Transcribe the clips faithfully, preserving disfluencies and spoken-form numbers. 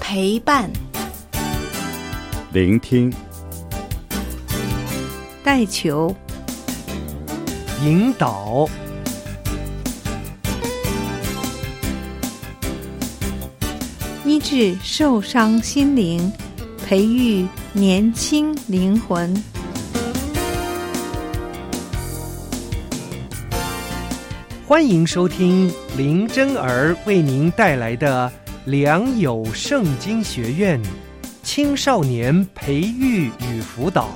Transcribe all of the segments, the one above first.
陪伴、 聆听、 带球、 引导、 医治受伤心灵，培育年轻灵魂。 欢迎收听林真儿为您带来的良友圣经学院青少年培育与辅导。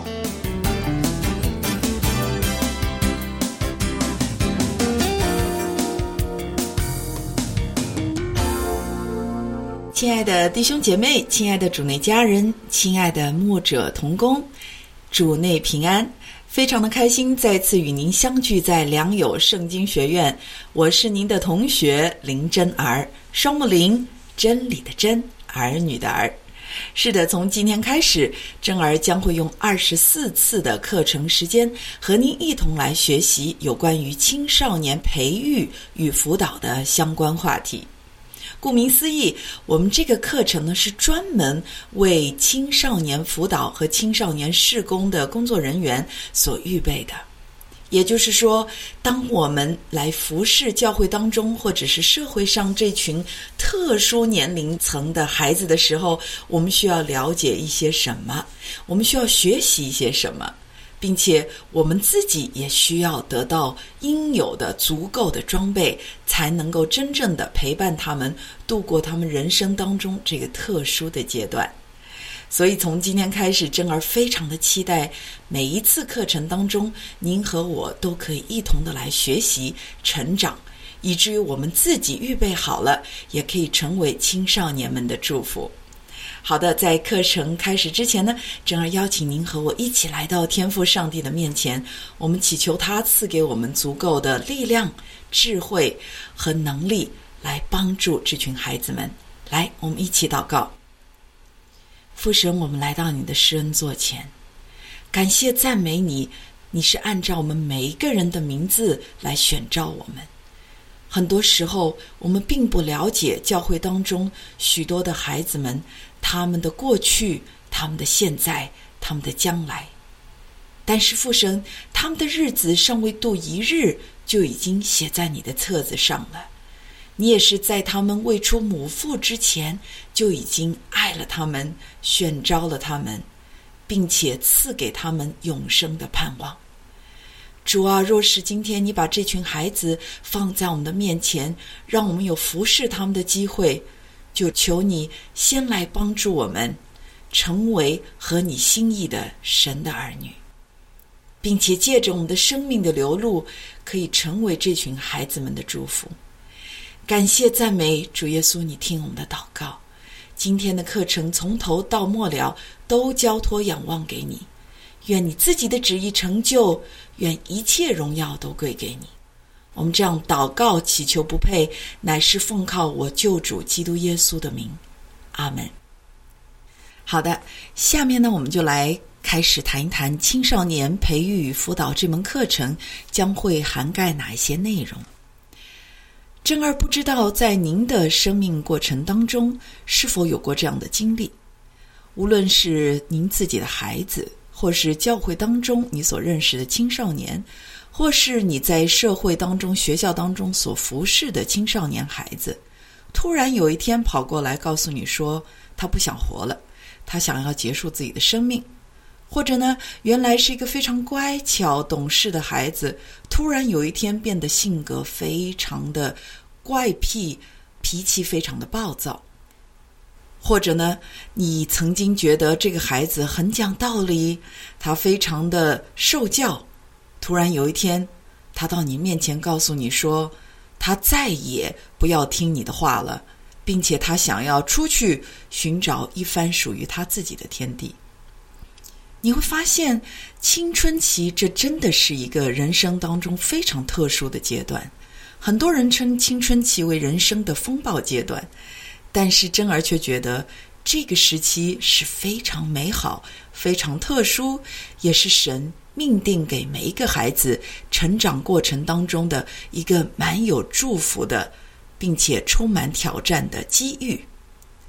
亲爱的弟兄姐妹，亲爱的主内家人，亲爱的牧者同工，主内平安。非常的开心再次与您相聚在良友圣经学院，我是您的同学林真儿，双木林，真理的真，儿女的儿。是的，从今天开始，真儿将会用二十四次的课程时间和您一同来学习有关于青少年培育与辅导的相关话题。顾名思义，我们这个课程呢是专门为青少年辅导和青少年事工的工作人员所预备的。也就是说，当我们来服侍教会当中或者是社会上这群特殊年龄层的孩子的时候，我们需要了解一些什么，我们需要学习一些什么，并且我们自己也需要得到应有的足够的装备，才能够真正的陪伴他们度过他们人生当中这个特殊的阶段。所以从今天开始，真儿非常的期待每一次课程当中，您和我都可以一同的来学习成长，以至于我们自己预备好了，也可以成为青少年们的祝福。好的，在课程开始之前呢，真儿邀请您和我一起来到天父上帝的面前，我们祈求他赐给我们足够的力量、智慧和能力，来帮助这群孩子们。来，我们一起祷告。父神，我们来到你的施恩座前，感谢赞美你，你是按照我们每一个人的名字来选召我们。很多时候我们并不了解教会当中许多的孩子们，他们的过去，他们的现在，他们的将来。但是父神，他们的日子尚未度一日，就已经写在你的册子上了。你也是在他们未出母腹之前，就已经爱了他们，选召了他们，并且赐给他们永生的盼望。主啊，若是今天你把这群孩子放在我们的面前，让我们有服侍他们的机会，就求你先来帮助我们成为合你心意的神的儿女，并且借着我们的生命的流露，可以成为这群孩子们的祝福。感谢赞美主耶稣，你听我们的祷告。今天的课程从头到末了都交托仰望给你，愿你自己的旨意成就，愿一切荣耀都归给你。我们这样祷告祈求不配，乃是奉靠我救主基督耶稣的名，阿们。好的，下面呢，我们就来开始谈一谈青少年培育与辅导这门课程将会涵盖哪一些内容。真儿不知道在您的生命过程当中是否有过这样的经历，无论是您自己的孩子，或是教会当中你所认识的青少年，或是你在社会当中学校当中所服侍的青少年孩子，突然有一天跑过来告诉你说他不想活了，他想要结束自己的生命。或者呢，原来是一个非常乖巧懂事的孩子，突然有一天变得性格非常的怪癖，脾气非常的暴躁。或者呢，你曾经觉得这个孩子很讲道理，他非常的受教，突然有一天他到你面前告诉你说他再也不要听你的话了，并且他想要出去寻找一番属于他自己的天地。你会发现青春期这真的是一个人生当中非常特殊的阶段，很多人称青春期为人生的风暴阶段，但是真儿却觉得这个时期是非常美好，非常特殊，也是神命定给每一个孩子成长过程当中的一个蛮有祝福的并且充满挑战的机遇。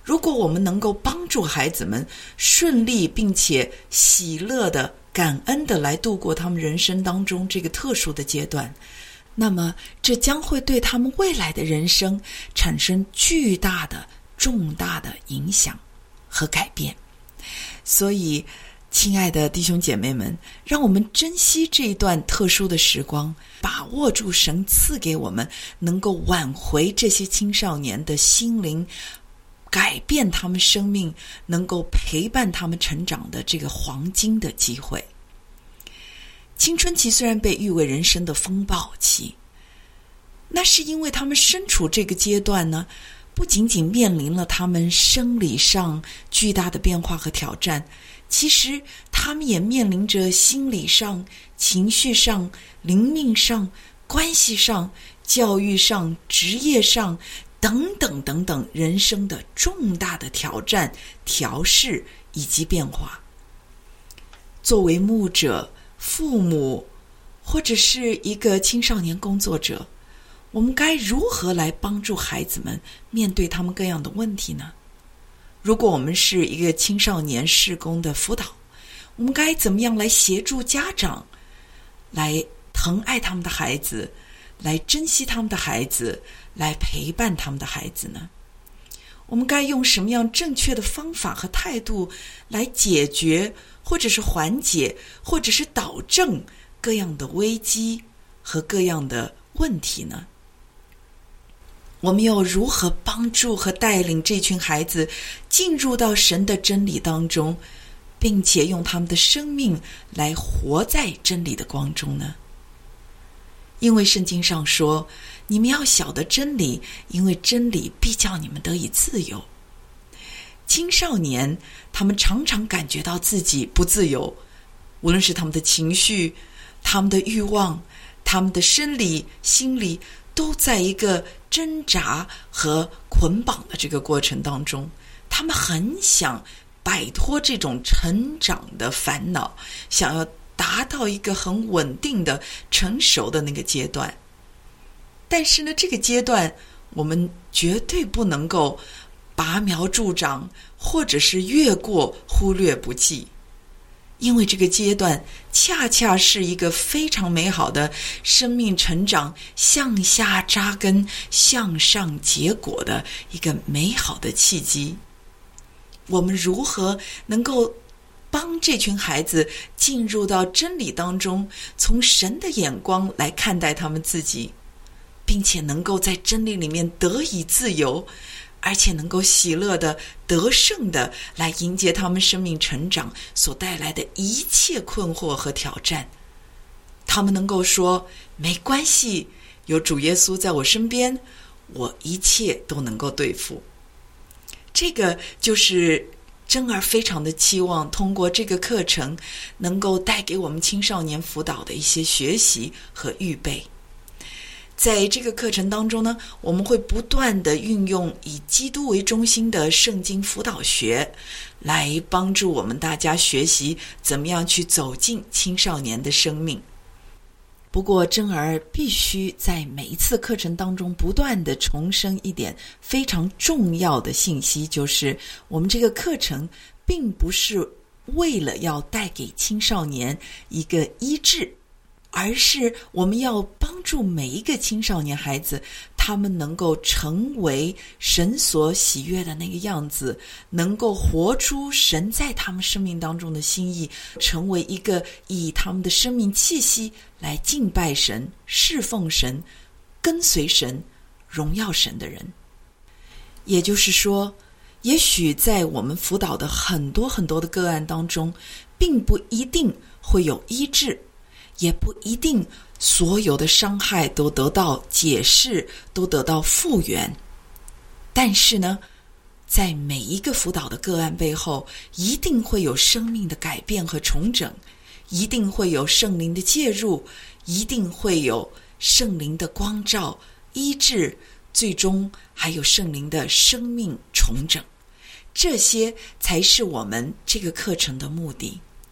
如果我们能够帮助孩子们顺利并且喜乐的、感恩的来度过他们人生当中这个特殊的阶段，那么这将会对他们未来的人生产生巨大的、重大的影响和改变。所以亲爱的弟兄姐妹们，让我们珍惜这一段特殊的时光，把握住神赐给我们能够挽回这些青少年的心灵，改变他们生命，能够陪伴他们成长的这个黄金的机会。青春期虽然被誉为人生的风暴期，那是因为他们身处这个阶段呢，不仅仅面临了他们生理上巨大的变化和挑战，其实他们也面临着心理上、情绪上、灵命上、关系上、教育上、职业上等等等等人生的重大的挑战、调试以及变化。作为牧者、父母或者是一个青少年工作者，我们该如何来帮助孩子们面对他们各样的问题呢？如果我们是一个青少年事工的辅导，我们该怎么样来协助家长来疼爱他们的孩子，来珍惜他们的孩子，来陪伴他们的孩子呢？我们该用什么样正确的方法和态度来解决，或者是缓解，或者是导正各样的危机和各样的问题呢？我们又如何帮助和带领这群孩子进入到神的真理当中，并且用他们的生命来活在真理的光中呢？因为圣经上说，你们要晓得真理，因为真理必叫你们得以自由。青少年他们常常感觉到自己不自由，无论是他们的情绪、他们的欲望、他们的生理、心理，都在一个挣扎和捆绑的这个过程当中。他们很想摆脱这种成长的烦恼，想要达到一个很稳定的成熟的那个阶段。但是呢，这个阶段我们绝对不能够拔苗助长，或者是越过忽略不计，因为这个阶段恰恰是一个非常美好的生命成长、向下扎根、向上结果的一个美好的契机。我们如何能够帮这群孩子进入到真理当中，从神的眼光来看待他们自己，并且能够在真理里面得以自由，而且能够喜乐的、得胜的来迎接他们生命成长所带来的一切困惑和挑战。他们能够说，没关系，有主耶稣在我身边，我一切都能够对付。这个就是真儿非常的期望通过这个课程能够带给我们青少年辅导的一些学习和预备。在这个课程当中呢，我们会不断的运用以基督为中心的圣经辅导学，来帮助我们大家学习怎么样去走进青少年的生命。不过真儿必须在每一次课程当中不断的重申一点非常重要的信息，就是我们这个课程并不是为了要带给青少年一个医治，而是我们要帮助每一个青少年孩子，他们能够成为神所喜悦的那个样子，能够活出神在他们生命当中的心意，成为一个以他们的生命气息来敬拜神、侍奉神、跟随神、荣耀神的人。也就是说，也许在我们辅导的很多很多的个案当中，并不一定会有医治，也不一定所有的伤害都得到解释，都得到复原。但是呢，在每一个辅导的个案背后，一定会有生命的改变和重整，一定会有圣灵的介入，一定会有圣灵的光照、医治，最终还有圣灵的生命重整。这些才是我们这个课程的目的。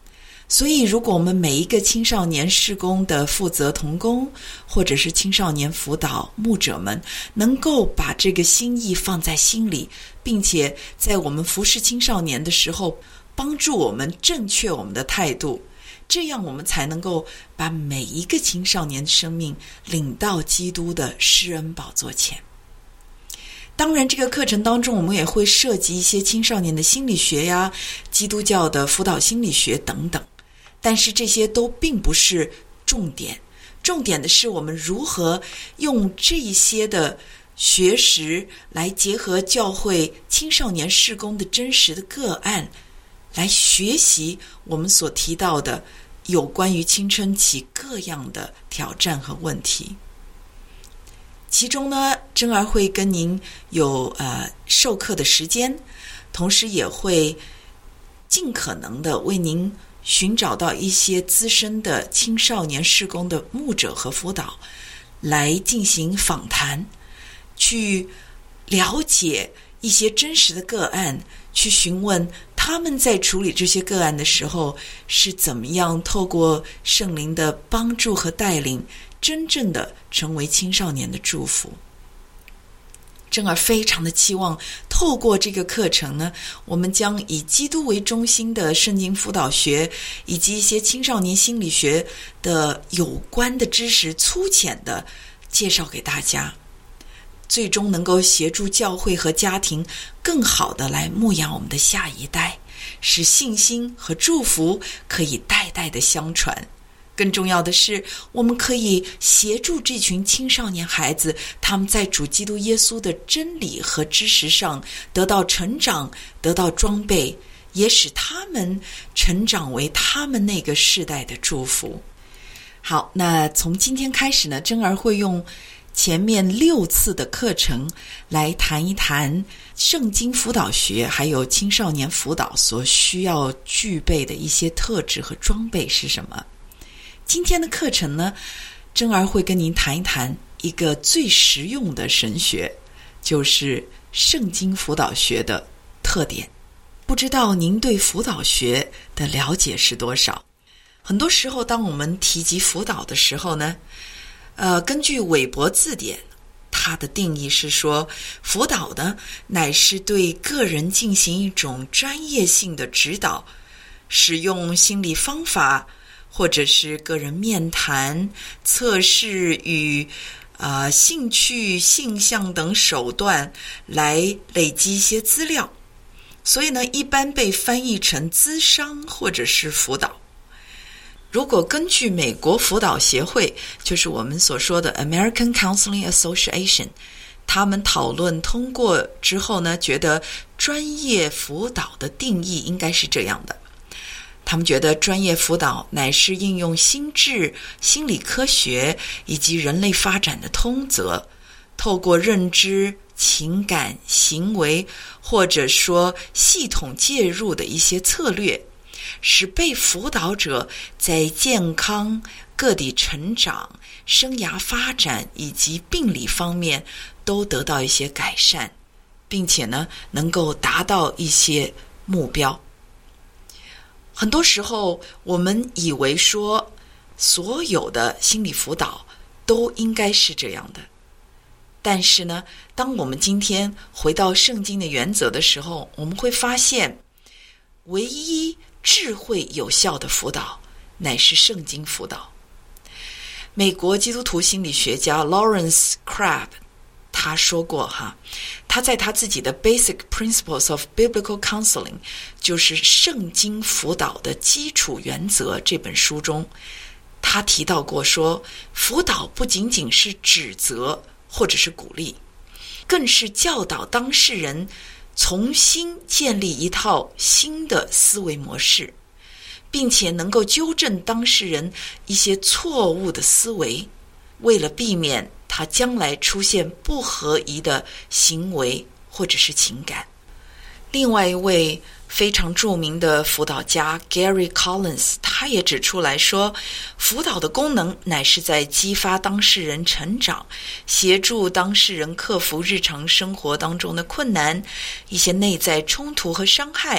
所以如果我们每一个青少年事工的负责同工，或者是青少年辅导牧者们，能够把这个心意放在心里，并且在我们服侍青少年的时候帮助我们正确我们的态度，这样我们才能够把每一个青少年的生命领到基督的施恩宝座前。当然这个课程当中我们也会涉及一些青少年的心理学呀，基督教的辅导心理学等等，但是这些都并不是重点，重点的是我们如何用这些的学识来结合教会青少年事工的真实的个案，来学习我们所提到的有关于青春期各样的挑战和问题。其中呢，珍儿会跟您有呃授课的时间，同时也会尽可能的为您寻找到一些资深的青少年事工的牧者和辅导，来进行访谈，去了解一些真实的个案，去询问他们在处理这些个案的时候是怎么样透过圣灵的帮助和带领，真正的成为青少年的祝福。珍儿非常的期望透过这个课程呢，我们将以基督为中心的圣经辅导学以及一些青少年心理学的有关的知识粗浅的介绍给大家，最终能够协助教会和家庭更好的来牧养我们的下一代，使信心和祝福可以代代的相传。更重要的是，我们可以协助这群青少年孩子，他们在主基督耶稣的真理和知识上得到成长，得到装备，也使他们成长为他们那个世代的祝福。好，那从今天开始呢，珍儿会用前面六次的课程来谈一谈圣经辅导学还有青少年辅导所需要具备的一些特质和装备是什么。今天的课程呢，珍儿会跟您谈一谈一个最实用的神学，就是圣经辅导学的特点。不知道您对辅导学的了解是多少？很多时候当我们提及辅导的时候呢，呃，根据韦伯字典，它的定义是说，辅导呢乃是对个人进行一种专业性的指导，使用心理方法或者是个人面谈、测试与呃兴趣、性向等手段来累积一些资料，所以呢，一般被翻译成咨商或者是辅导。如果根据美国辅导协会，就是我们所说的 American Counseling Association， 他们讨论通过之后呢，觉得专业辅导的定义应该是这样的。他们觉得专业辅导乃是应用心智、心理科学以及人类发展的通则，透过认知、情感、行为或者说系统介入的一些策略，使被辅导者在健康、个体成长、生涯发展以及病理方面都得到一些改善，并且呢，能够达到一些目标。很多时候我们以为说所有的心理辅导都应该是这样的，但是呢，当我们今天回到圣经的原则的时候，我们会发现唯一智慧有效的辅导乃是圣经辅导。美国基督徒心理学家 Lawrence Crabb 他说过哈，他在他自己的 Basic Principles of Biblical Counseling， 就是圣经辅导的基础原则这本书中，他提到过说，辅导不仅仅是指责或者是鼓励，更是教导当事人重新建立一套新的思维模式，并且能够纠正当事人一些错误的思维，为了避免他将来出现不合宜的行为或者是情感。另外一位非常著名的辅导家 Gary Collins， 他也指出来说，辅导的功能乃是在激发当事人成长，协助当事人克服日常生活当中的困难，一些内在冲突和伤害，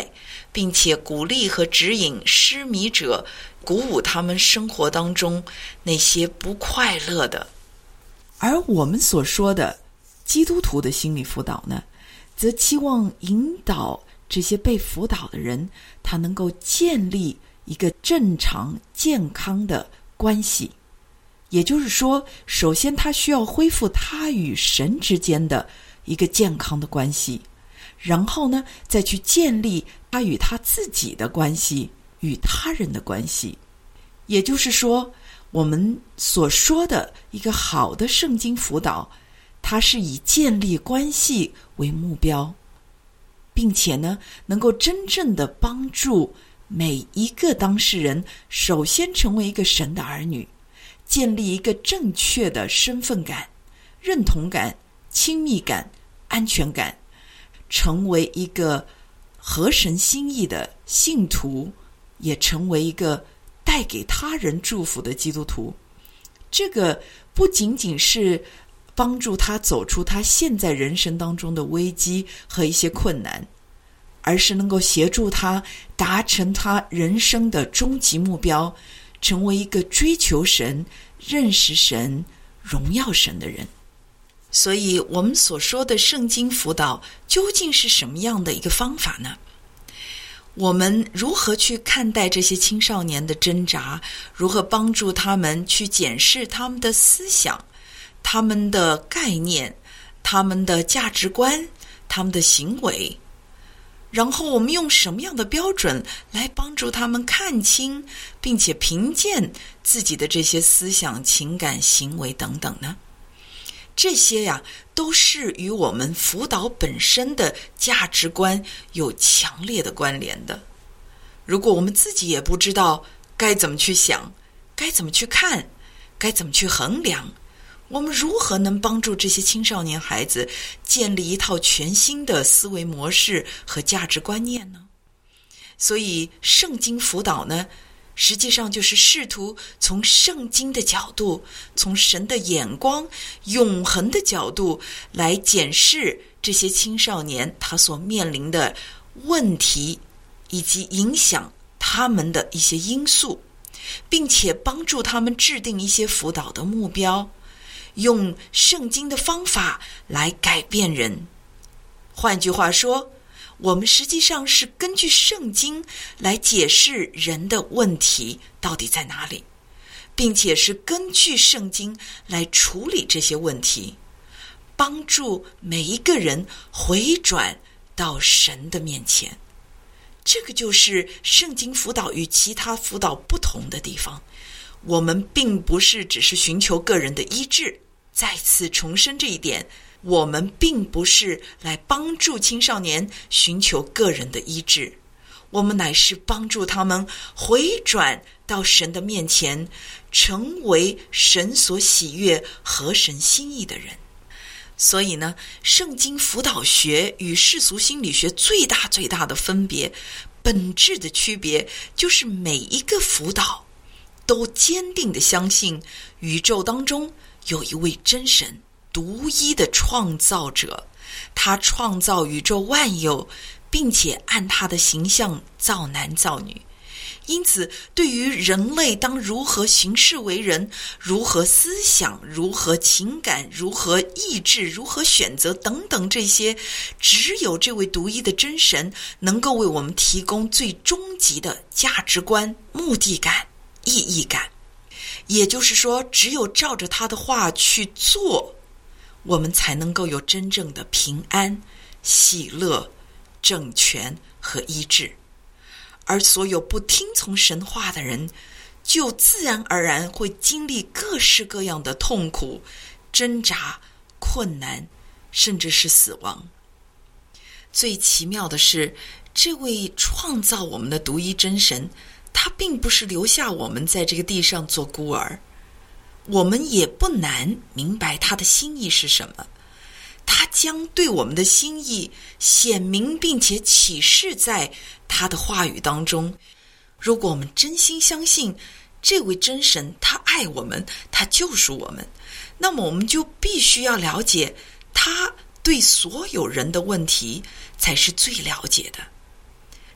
并且鼓励和指引失迷者，鼓舞他们生活当中那些不快乐的。而我们所说的基督徒的心理辅导呢，则期望引导这些被辅导的人，他能够建立一个正常健康的关系。也就是说，首先他需要恢复他与神之间的一个健康的关系，然后呢，再去建立他与他自己的关系，与他人的关系。也就是说，我们所说的一个好的圣经辅导，它是以建立关系为目标，并且呢，能够真正的帮助每一个当事人，首先成为一个神的儿女，建立一个正确的身份感、认同感、亲密感、安全感，成为一个合神心意的信徒，也成为一个带给他人祝福的基督徒。这个不仅仅是帮助他走出他现在人生当中的危机和一些困难，而是能够协助他达成他人生的终极目标，成为一个追求神、认识神、荣耀神的人。所以我们所说的圣经辅导究竟是什么样的一个方法呢？我们如何去看待这些青少年的挣扎？如何帮助他们去检视他们的思想、他们的概念、他们的价值观、他们的行为？然后我们用什么样的标准来帮助他们看清并且评鉴自己的这些思想、情感、行为等等呢？这些呀，都是与我们辅导本身的价值观有强烈的关联的。如果我们自己也不知道该怎么去想，该怎么去看，该怎么去衡量，我们如何能帮助这些青少年孩子建立一套全新的思维模式和价值观念呢？所以圣经辅导呢，实际上就是试图从圣经的角度，从神的眼光、永恒的角度来检视这些青少年他所面临的问题，以及影响他们的一些因素，并且帮助他们制定一些辅导的目标，用圣经的方法来改变人。换句话说，我们实际上是根据圣经来解释人的问题到底在哪里，并且是根据圣经来处理这些问题，帮助每一个人回转到神的面前。这个就是圣经辅导与其他辅导不同的地方。我们并不是只是寻求个人的医治，再次重申这一点，我们并不是来帮助青少年寻求个人的医治，我们乃是帮助他们回转到神的面前，成为神所喜悦合神心意的人。所以呢，圣经辅导学与世俗心理学最大最大的分别，本质的区别，就是每一个辅导都坚定地相信宇宙当中有一位真神，独一的创造者，他创造宇宙万有，并且按他的形象造男造女。因此，对于人类当如何行事为人，如何思想，如何情感，如何意志，如何选择等等这些，只有这位独一的真神能够为我们提供最终极的价值观、目的感、意义感。也就是说，只有照着他的话去做，我们才能够有真正的平安、喜乐、整全和医治。而所有不听从神话的人，就自然而然会经历各式各样的痛苦、挣扎、困难，甚至是死亡。最奇妙的是，这位创造我们的独一真神，他并不是留下我们在这个地上做孤儿，我们也不难明白他的心意是什么。他将对我们的心意显明并且启示在他的话语当中。如果我们真心相信这位真神他爱我们，他救赎我们，那么我们就必须要了解他对所有人的问题才是最了解的。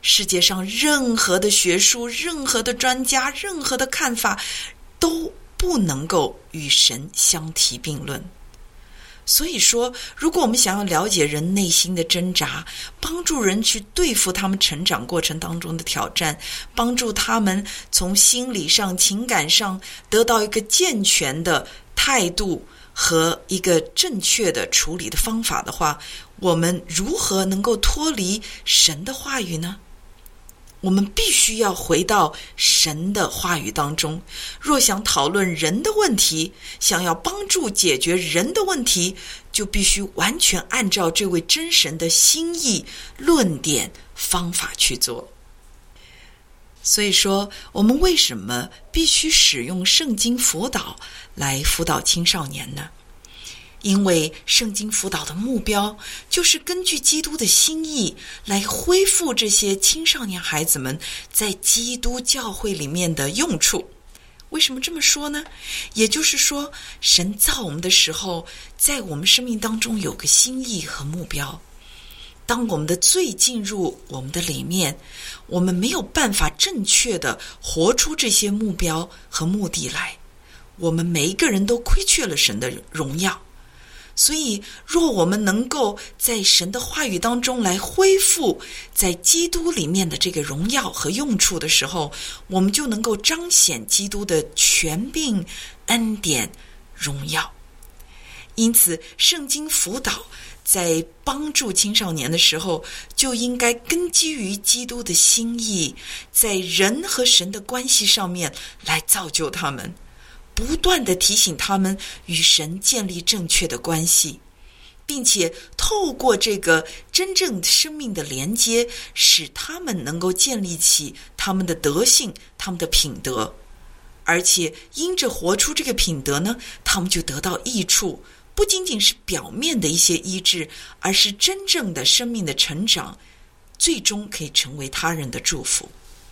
世界上任何的学术、任何的专家、任何的看法都不能够与神相提并论。所以说，如果我们想要了解人内心的挣扎，帮助人去对付他们成长过程当中的挑战，帮助他们从心理上、情感上得到一个健全的态度和一个正确的处理的方法的话，我们如何能够脱离神的话语呢？我们必须要回到神的话语当中。若想讨论人的问题，想要帮助解决人的问题，就必须完全按照这位真神的心意、论点、方法去做。所以说，我们为什么必须使用圣经辅导来辅导青少年呢？因为圣经辅导的目标就是根据基督的心意来恢复这些青少年孩子们在基督教会里面的用处。为什么这么说呢？也就是说，神造我们的时候，在我们生命当中有个心意和目标。当我们的罪进入我们的里面，我们没有办法正确的活出这些目标和目的来，我们每一个人都亏缺了神的荣耀。所以若我们能够在神的话语当中来恢复在基督里面的这个荣耀和用处的时候，我们就能够彰显基督的权柄、恩典、荣耀。因此圣经辅导在帮助青少年的时候，就应该根基于基督的心意，在人和神的关系上面来造就他们，不断地提醒他们与神建立正确的关系，并且透过这个真正生命的连接，使他们能够建立起他们的德性、他们的品德，而且因着活出这个品德呢，他们就得到益处，不仅仅是表面的一些医治，而是真正的生命的成长，最终可以成为他人的祝福。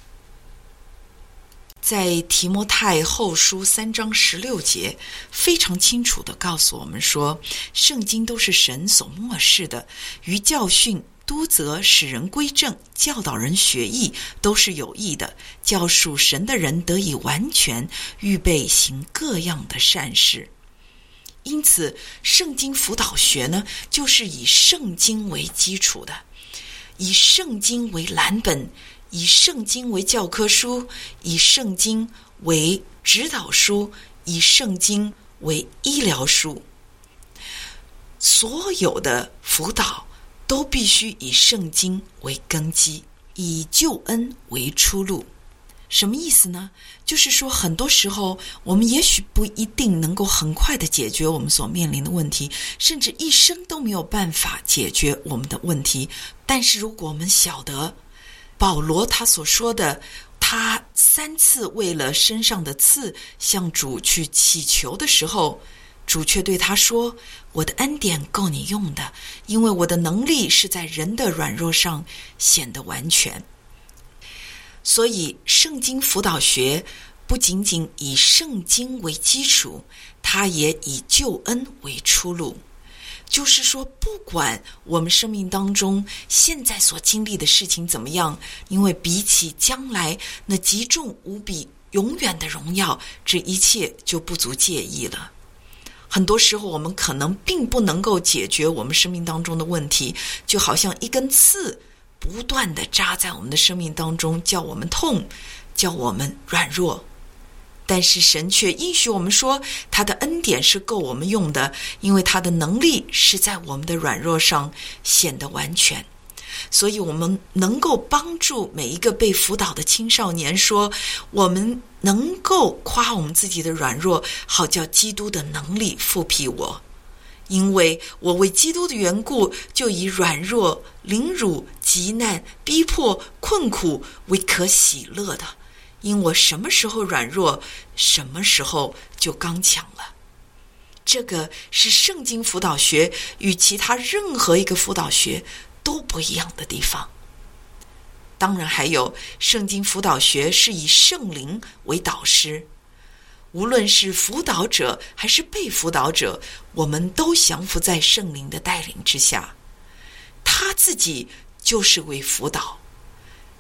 在提摩太后书三章十六节非常清楚地告诉我们说，圣经都是神所默示的，于教训、督责、使人归正、教导人学义，都是有益的，叫属神的人得以完全，预备行各样的善事。因此圣经辅导学呢，就是以圣经为基础的，以圣经为蓝本，以圣经为教科书，以圣经为指导书，以圣经为医疗书。所有的辅导都必须以圣经为根基，以救恩为出路。什么意思呢？就是说很多时候我们也许不一定能够很快的解决我们所面临的问题，甚至一生都没有办法解决我们的问题。但是如果我们晓得保罗他所说的，他三次为了身上的刺向主去祈求的时候，主却对他说，我的恩典够你用的，因为我的能力是在人的软弱上显得完全。所以圣经辅导学不仅仅以圣经为基础，它也以救恩为出路。就是说，不管我们生命当中现在所经历的事情怎么样，因为比起将来那极重无比永远的荣耀，这一切就不足介意了。很多时候我们可能并不能够解决我们生命当中的问题，就好像一根刺不断地扎在我们的生命当中，叫我们痛，叫我们软弱。但是神却应许我们说，他的恩典是够我们用的，因为他的能力是在我们的软弱上显得完全。所以我们能够帮助每一个被辅导的青少年说，我们能够夸我们自己的软弱，好叫基督的能力复辟我。因为我为基督的缘故，就以软弱、凌辱、急难、逼迫、困苦为可喜乐的，因我什么时候软弱，什么时候就刚强了。这个是圣经辅导学与其他任何一个辅导学都不一样的地方。当然还有，圣经辅导学是以圣灵为导师，无论是辅导者还是被辅导者，我们都降服在圣灵的带领之下，他自己就是为辅导。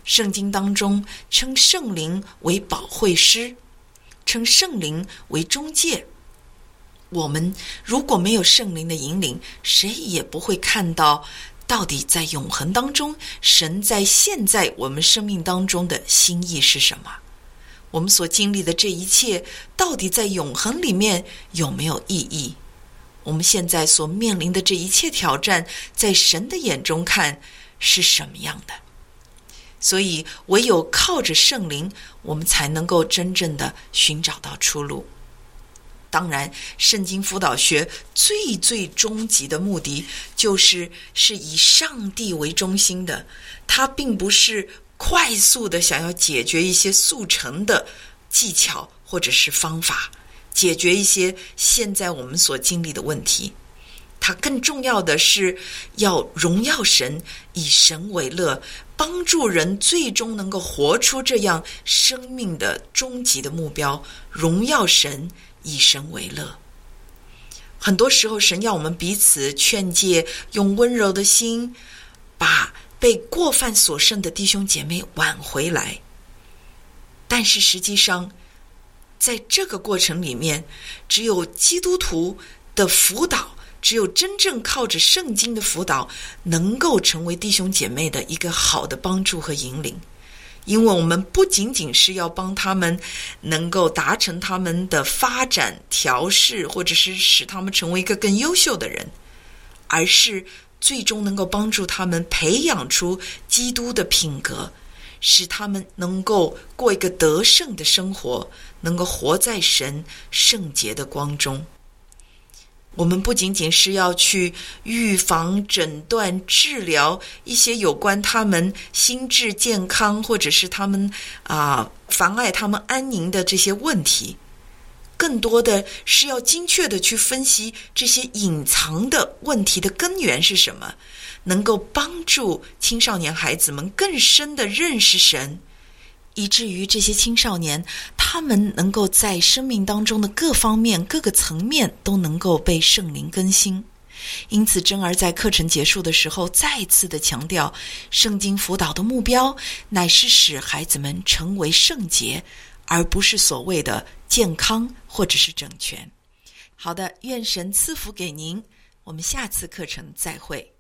圣经当中称圣灵为保惠师，称圣灵为中介。我们如果没有圣灵的引领，谁也不会看到到底在永恒当中，神在现在我们生命当中的心意是什么。我们所经历的这一切，到底在永恒里面有没有意义？我们现在所面临的这一切挑战，在神的眼中看是什么样的？所以唯有靠着圣灵，我们才能够真正的寻找到出路。当然，圣经辅导学最最终极的目的，就是是以上帝为中心的，它并不是快速的想要解决一些速成的技巧或者是方法，解决一些现在我们所经历的问题。它更重要的是要荣耀神，以神为乐，帮助人最终能够活出这样生命的终极的目标，荣耀神，以神为乐。很多时候神要我们彼此劝诫，用温柔的心把被过犯所胜的弟兄姐妹挽回来。但是实际上在这个过程里面，只有基督徒的辅导，只有真正靠着圣经的辅导，能够成为弟兄姐妹的一个好的帮助和引领。因为我们不仅仅是要帮他们能够达成他们的发展调试，或者是使他们成为一个更优秀的人，而是最终能够帮助他们培养出基督的品格，使他们能够过一个得胜的生活，能够活在神圣洁的光中。我们不仅仅是要去预防、诊断、治疗一些有关他们心智健康，或者是他们啊、呃、妨碍他们安宁的这些问题，更多的是要精确的去分析这些隐藏的问题的根源是什么，能够帮助青少年孩子们更深的认识神，以至于这些青少年他们能够在生命当中的各方面各个层面都能够被圣灵更新。因此真儿在课程结束的时候再次的强调，圣经辅导的目标乃是使孩子们成为圣洁，而不是所谓的健康或者是整全。好的，愿神赐福给您，我们下次课程再会。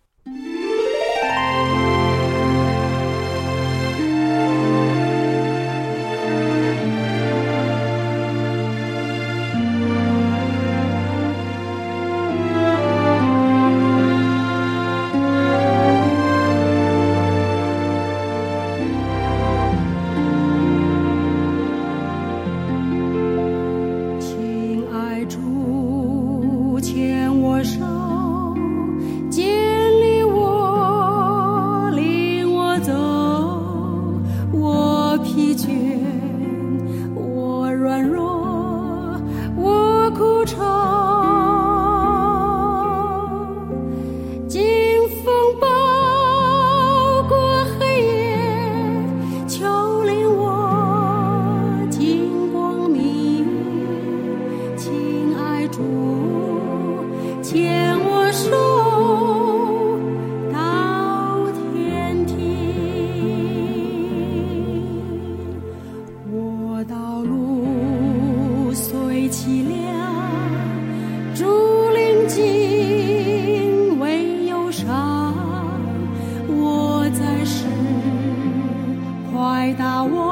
快打我